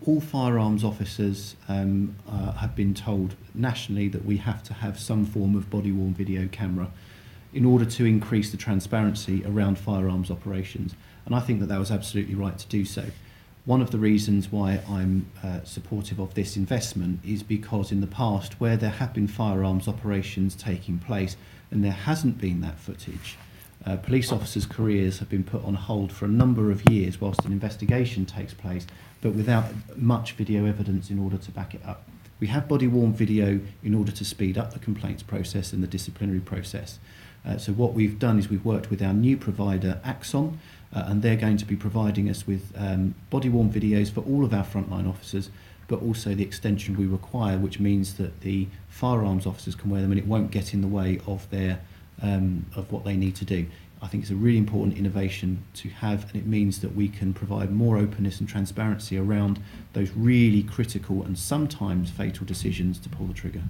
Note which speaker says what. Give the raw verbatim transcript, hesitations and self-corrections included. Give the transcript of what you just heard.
Speaker 1: all firearms officers um, uh, have been told nationally that we have to have some form of body-worn video camera in order to increase the transparency around firearms operations. And I think that that was absolutely right to do so. One of the reasons why I'm uh, supportive of this investment is because in the past, where there have been firearms operations taking place and there hasn't been that footage, uh, police officers' careers have been put on hold for a number of years whilst an investigation takes place, but without much video evidence in order to back it up. We have body-worn video in order to speed up the complaints process and the disciplinary process. Uh, so what we've done is we've worked with our new provider, Axon, uh, and they're going to be providing us with um, body-worn videos for all of our frontline officers, but also the extension we require, which means that the firearms officers can wear them and it won't get in the way of their um, of what they need to do. I think it's a really important innovation to have, and it means that we can provide more openness and transparency around those really critical and sometimes fatal decisions to pull the trigger.